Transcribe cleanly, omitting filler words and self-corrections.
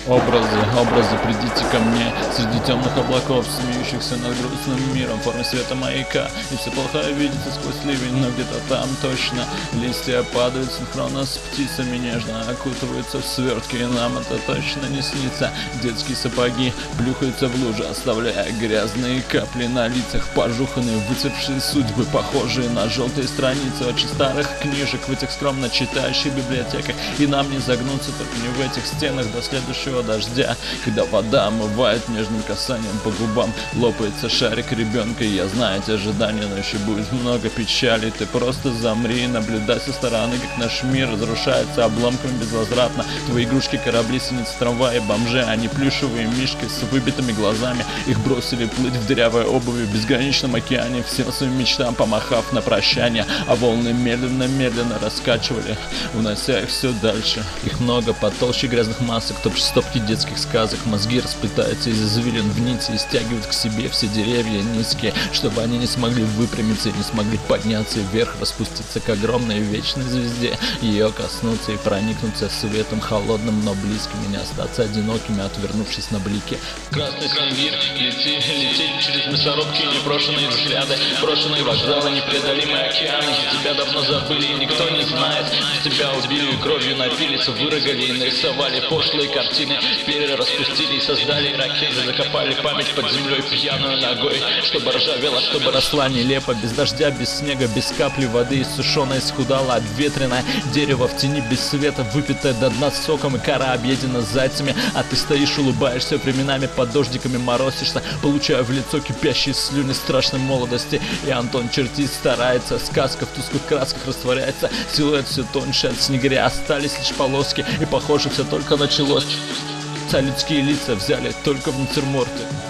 Образы, придите ко мне среди темных облаков, смеющихся над грустным миром в форме света маяка. И все плохое видится сквозь ливень, но где-то там точно листья падают синхронно с птицами, нежно окутываются в свертки, и нам это точно не снится. Детские сапоги плюхаются в лужи, оставляя грязные капли на лицах, пожуханные, выцветшие судьбы, похожие на желтые страницы очень старых книжек в этих скромно читающих библиотеках. И нам не загнуться только не в этих стенах до следующего дождя, когда вода омывает нежным касанием по губам, лопается шарик ребенка. И я знаю эти ожидания, но еще будет много печали. Ты просто замри и наблюдай со стороны, как наш мир разрушается обломками безвозвратно. Твои игрушки корабли, синицы, трамваи, бомжи, они плюшевые мишки с выбитыми глазами. Их бросили плыть в дырявой обуви в безграничном океане, всем своим мечтам помахав на прощание, а волны медленно раскачивали, унося их все дальше. Их много потолще грязных масок, стопки детских сказок. Мозги расплетаются из извилин в нити и стягивают к себе все деревья низкие, чтобы они не смогли выпрямиться и не смогли подняться вверх, распуститься к огромной вечной звезде, ее коснуться и проникнуться светом холодным, но близким, и не остаться одинокими, отвернувшись на блики. Красный сангир, лети через мясорубки, непрошенные взгляды, брошенные вокзалы, непреодолимый океан. За тебя давно забыли, и никто не знает. За тебя убили и кровью напились, вырогали и нарисовали пошлые картины, перераспустили и создали ракеты, закопали память под землей пьяную ногой, чтобы ржавела, чтобы росла нелепо, без дождя, без снега, без капли воды, иссушенное, исхудало, обветренное дерево в тени без света, выпитое до дна соком, и кора объедена зайцами, а ты стоишь, улыбаешься, временами под дождиками морозишься, получая в лицо кипящие слюни страшной молодости. И Антон чертить старается, сказка в тусклых красках растворяется, силуэт все тоньше, от снегиря остались лишь полоски, и похоже все только началось. Людские лица взяли только в натюрморты.